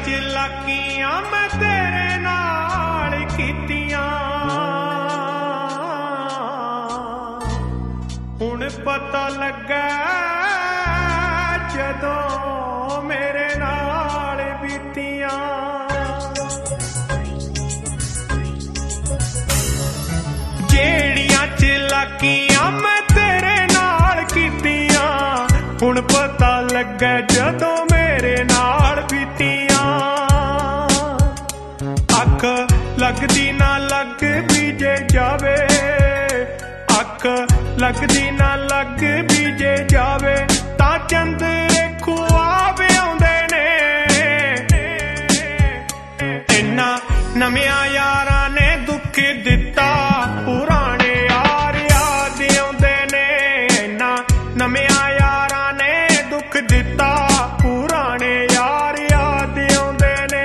लाकियां मैं तेरे नाल कीतियां, हुण पता लगा जदों मेरे नाल बीतियां। जेड़ियां चलाकियां मैं तेरे नाल कीतियां, हुण पता लगा जदों मेरे नाल बीतियां। अख लगदी ना लग बीजे जावे, अख लगदी ना लग बीजे जावे, तां चंदरे खुआब आउंदे ने। इन्ना नवियां यारां ने दुख दिता, पुराने यार याद आउंदे ने। इन्ना नवियां यारां ने दुख दिता, पुराने यार याद आउंदे ने।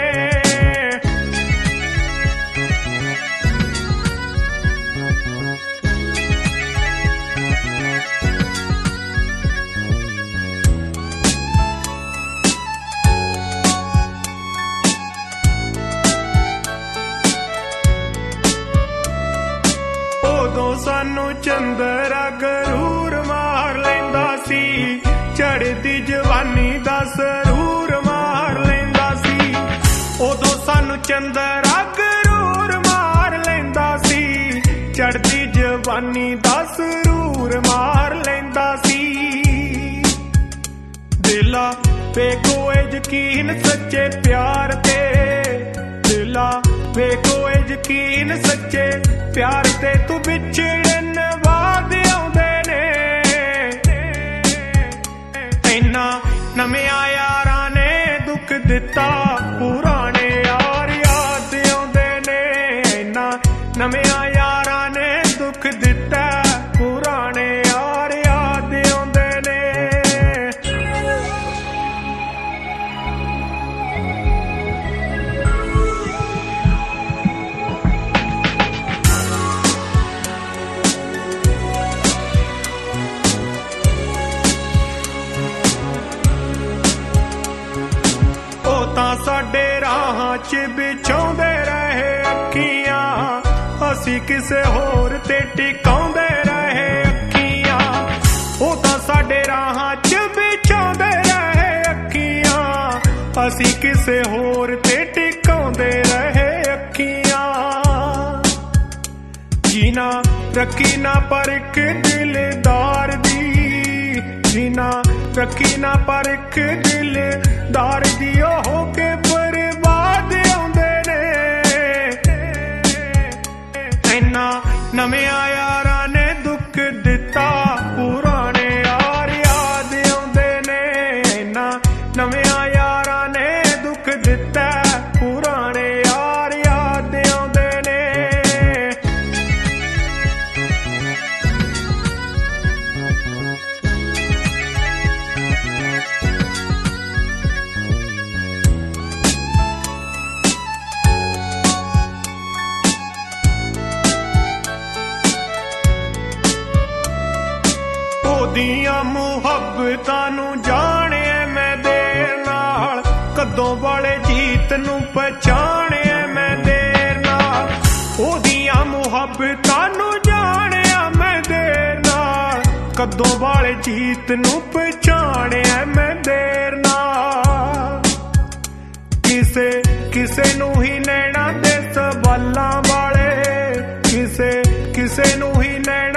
उदों सानू चंदरा गरूर मार लैंदा सी, चढ़दी जवानी दा सरूर मार लैंदा सी। उदों सानू चंदरा गरूर मार लैंदा सी, चढ़दी जवानी दा सरूर मार लैंदा सी। दिला पे कोई यकीन सच्चे प्यार ते, दिला पे कोई यकीन सच्चे प्यार ते, तू बिछड़न बाद आउंदे ने। इन्ना नवियां यारां ने दुख दिता, पुराने यार याद आउंदे ने। इन्ना नवियां यारां ने दुख दिता, पुराने यार याद आउंदे ने। साडे राहां च बिछाउंदे रहे अखियां, असी किसे होर ते टिकाउंदे रहे अखियां। ओ तां साडे राहां च बिछाउंदे रहे अखियां, असी किसे होर ते टिकाउंदे रहे अखियां। जीना रखी ना परख दिलदार दी, जीना रखी ना परख दिलदार दी, हो के बर्बाद आउंदे ने। इन्ना नवियां यारां ने दुख दिता, पुराने यार याद आउंदे ने। इन्ना नवियां यारां ने दुख दिता, पुराने यार याद आउंदे ने। दियां मुहब्बतां नू जाणिया मैं देर नाल, कदों वाले जीत नू पहचाणिया मैं देर नाल। ओदियां मुहब्बतां नू जाणिया मैं देर नाल, कदों वाले जीत नू पहचाणिया मैं देर नाल। किसे किसे नू ही नैना दे सवालां वाले, किसे किसे नू ही नैना